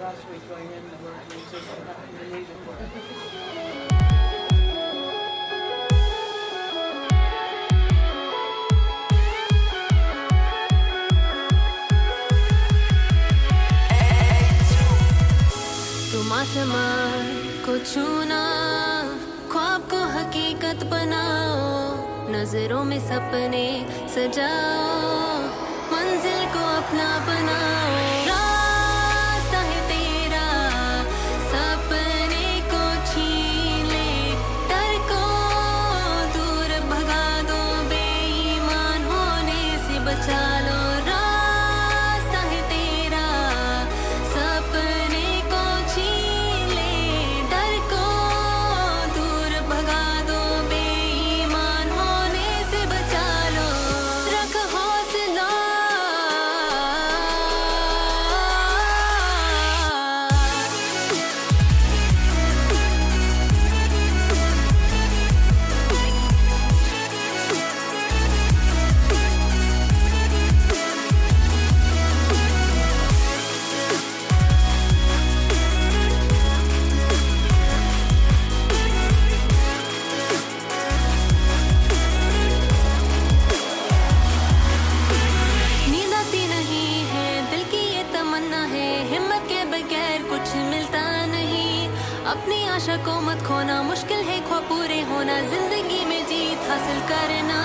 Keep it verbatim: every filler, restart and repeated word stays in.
last week going into work and he just happened to need it. तुम आसमान को छूना, ख्वाब को हकीकत बनाओ, नजरों में सपने सजाओ, मंजिल को अपना बनाओ। रास्ता है तेरा, सपने को छीन ले, डर को दूर भगा दो, बेईमान होने से बचा लो। रास्ता है तेरा, सपने को छीन ले, डर को दूर भगा दो, बेईमान होने से बचा लो। रख हौसला, नींद आती नहीं है, दिल की ये तमन्ना है, हिम्मत के बगैर कुछ मिलता नहीं। अपनी आशा को मत खोना, मुश्किल है ख्वाब पूरे होना, जिंदगी में जीत हासिल करना।